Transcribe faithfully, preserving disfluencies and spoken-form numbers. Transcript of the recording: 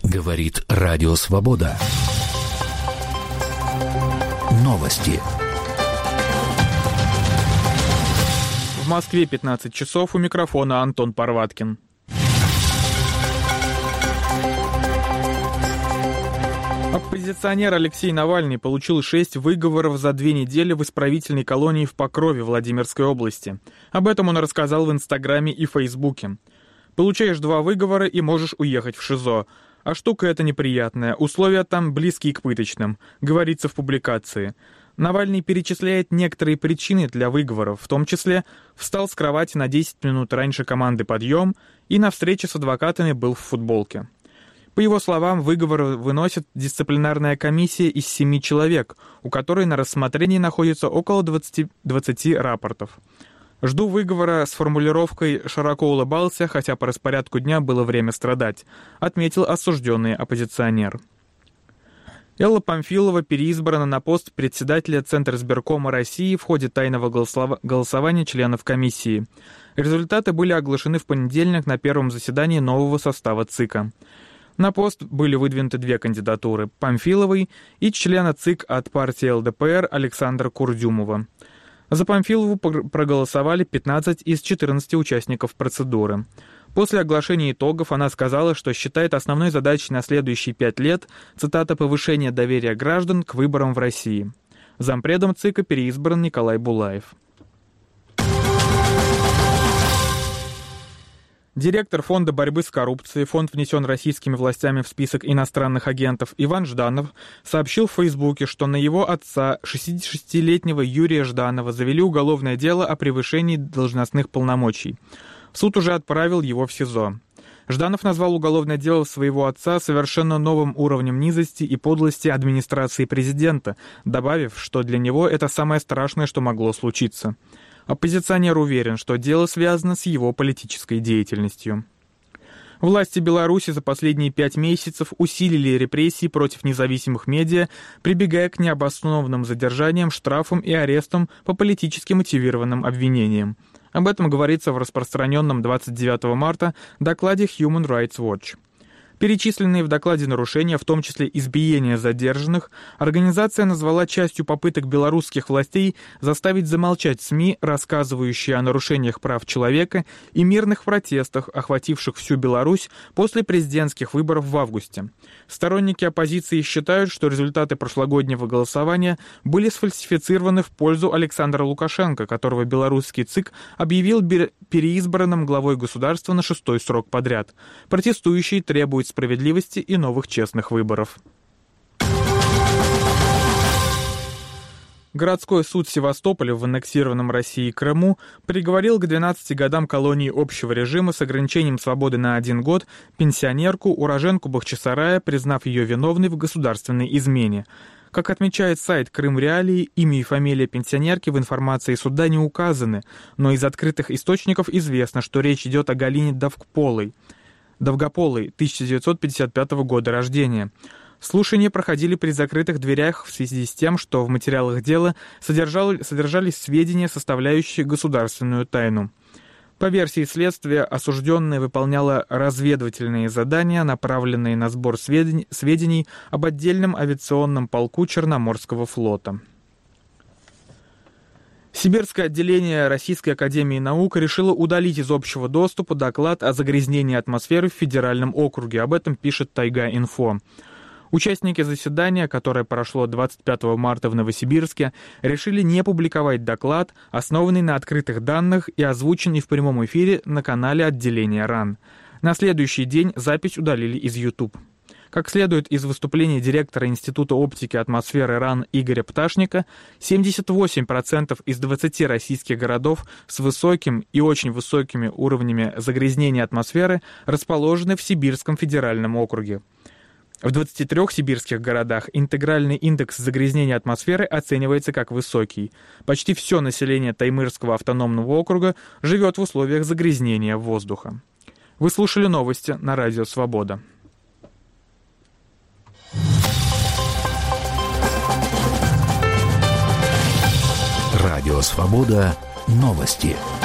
Говорит Радио Свобода. Новости. В Москве пятнадцать часов, у микрофона Антон Парваткин. Оппозиционер Алексей Навальный получил шесть выговоров за две недели в исправительной колонии в Покрове Владимирской области. Об этом он рассказал в Инстаграме и Фейсбуке. «Получаешь два выговора и можешь уехать в ШИЗО. А штука эта неприятная, условия там близкие к пыточным», говорится в публикации. Навальный перечисляет некоторые причины для выговоров, в том числе встал с кровати на десять минут раньше команды «Подъем» и на встрече с адвокатами был в футболке. По его словам, выговоры выносит дисциплинарная комиссия из семи человек, у которой на рассмотрении находится около двадцати, двадцати рапортов. «Жду выговора с формулировкой «широко улыбался, хотя по распорядку дня было время страдать», отметил осужденный оппозиционер. Элла Памфилова переизбрана на пост председателя Центризбиркома России в ходе тайного голосования членов комиссии. Результаты были оглашены в понедельник на первом заседании нового состава ЦИКа. На пост были выдвинуты две кандидатуры – Памфиловой и члена ЦИК от партии эл дэ пэ эр Александра Курдюмова. За Памфилову проголосовали пятнадцать из четырнадцати участников процедуры. После оглашения итогов она сказала, что считает основной задачей на следующие пять лет, цитата, «повышение доверия граждан к выборам в России». Зампредом ЦИКа переизбран Николай Булаев. Директор Фонда борьбы с коррупцией, фонд внесен российскими властями в список иностранных агентов, Иван Жданов сообщил в Фейсбуке, что на его отца, шестидесятишестилетнего Юрия Жданова, завели уголовное дело о превышении должностных полномочий. Суд уже отправил его в СИЗО. Жданов назвал уголовное дело своего отца совершенно новым уровнем низости и подлости администрации президента, добавив, что для него это самое страшное, что могло случиться. Оппозиционер уверен, что дело связано с его политической деятельностью. Власти Беларуси за последние пять месяцев усилили репрессии против независимых медиа, прибегая к необоснованным задержаниям, штрафам и арестам по политически мотивированным обвинениям. Об этом говорится в распространенном двадцать девятого марта докладе Human Rights Watch. Перечисленные в докладе нарушения, в том числе избиение задержанных, организация назвала частью попыток белорусских властей заставить замолчать СМИ, рассказывающие о нарушениях прав человека и мирных протестах, охвативших всю Беларусь после президентских выборов в августе. Сторонники оппозиции считают, что результаты прошлогоднего голосования были сфальсифицированы в пользу Александра Лукашенко, которого белорусский ЦИК объявил переизбранным главой государства на шестой срок подряд. Протестующие требуют справедливости и новых честных выборов. Городской суд Севастополя в аннексированном Россией Крыму приговорил к двенадцати годам колонии общего режима с ограничением свободы на один год пенсионерку, уроженку Бахчисарая, признав ее виновной в государственной измене. Как отмечает сайт Крым Реалии, имя и фамилия пенсионерки в информации суда не указаны, но из открытых источников известно, что речь идет о Галине Довгополой. Довгополой, тысяча девятьсот пятьдесят пятого года рождения. Слушания проходили при закрытых дверях в связи с тем, что в материалах дела содержались сведения, составляющие государственную тайну. По версии следствия, осужденная выполняла разведывательные задания, направленные на сбор сведений, сведений об отдельном авиационном полку Черноморского флота. Сибирское отделение Российской академии наук решило удалить из общего доступа доклад о загрязнении атмосферы в федеральном округе. Об этом пишет Тайга-Инфо. Участники заседания, которое прошло двадцать пятого марта в Новосибирске, решили не публиковать доклад, основанный на открытых данных и озвученный в прямом эфире на канале отделения РАН. На следующий день запись удалили из YouTube. Как следует из выступления директора Института оптики атмосферы РАН Игоря Пташника, семьдесят восемь процентов из двадцати российских городов с высоким и очень высокими уровнями загрязнения атмосферы расположены в Сибирском федеральном округе. В двадцати трёх сибирских городах интегральный индекс загрязнения атмосферы оценивается как высокий. Почти все население Таймырского автономного округа живет в условиях загрязнения воздуха. Вы слушали новости на Радио Свобода. Радио Свобода. Новости.